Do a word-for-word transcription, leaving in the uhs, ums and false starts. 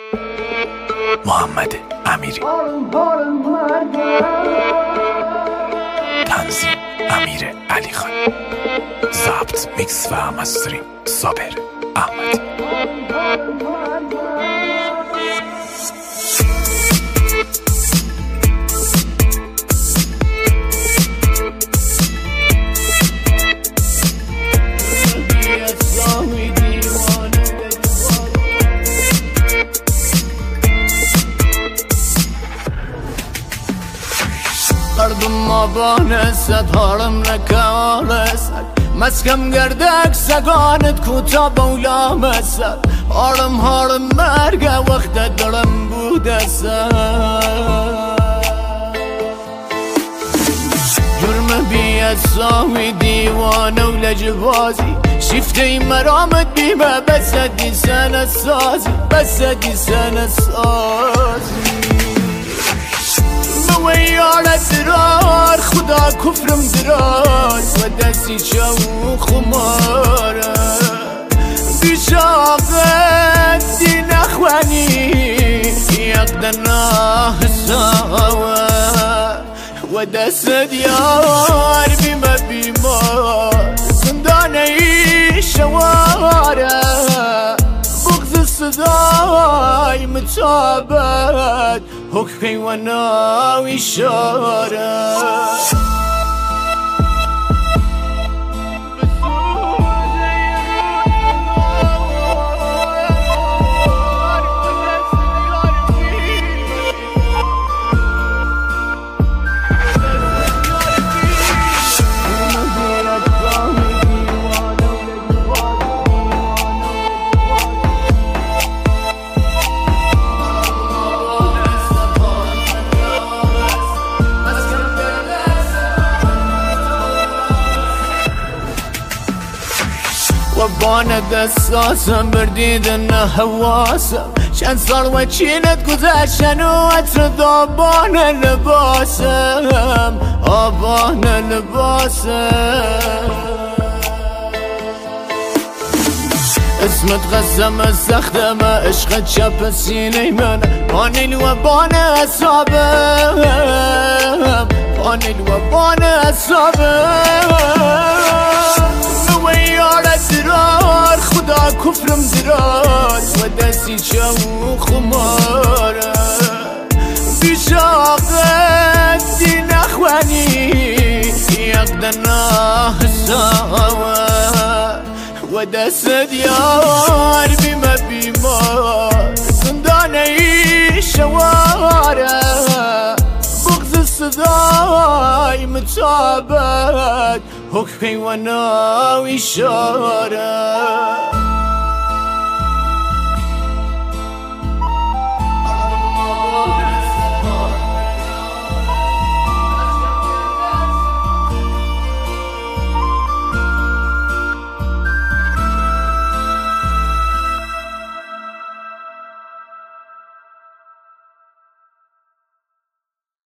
محمد امیری. تنظیم امیر علی خان. ضبط میکس و مسترینگ صابر احمدی. قلبم ما بانست هارم نکالست مسکم گردک سگانت کوتا بولا مسد هارم هارم مرگه وقت دلم بودست جرم بیت ساوی دیوانه و لجبازی شفته مرامت بیمه بسدی سنه سازی بسدی سنه سازی ويارت درار خدا كفرم دراز ودسي شو خمارة بشاقت دين اخواني يقدرنا سوا ودس ديار بما بما زنداني شوارع بغض الصداي متابت حكمي وناوي شارع وبانا قصاصم برديدنا هواسم شان صار وشينت قزاشن واتردوبانا لباسم ابانا لباسم اسمت غزم استخدم عشقت شب سینه من باني الوبانا اصابم باني الوبانا اصابم درار خدا كفرم دراز ودسي شو خمارة بشاقت دين اخواني يقدرنا سوا ودس ديار بما بما زنداني شوارع بغض الصداي متابت حكمي وناوي شارع